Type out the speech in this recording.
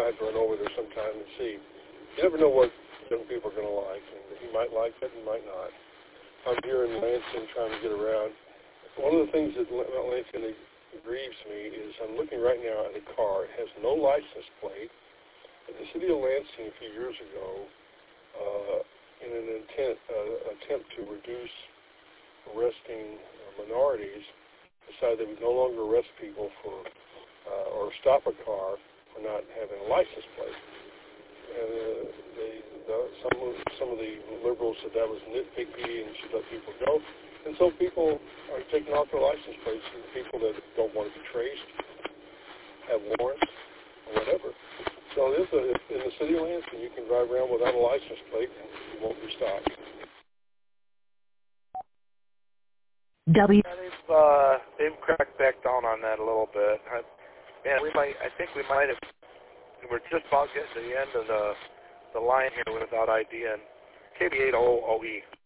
might have to run over there sometime and see. You never know what young people are going to like. And he might like it, he might not. I'm here in Lansing trying to get around. One of the things that Lansing grieves me is I'm looking right now at a car. It has no license plate. And the city of Lansing a few years ago, in an attempt to reduce arresting minorities, decided they would no longer arrest people for or stop a car for not having a license plate. Some of the liberals said that was nitpicky and should let people go. And so people are taking off their license plates, and people that don't want to be traced, have warrants, or whatever. So in the city of Lansing, you can drive around without a license plate and you won't be stopped. They've cracked back down on that a little bit. We're just about getting to the end of the line here without ID and KB800OE.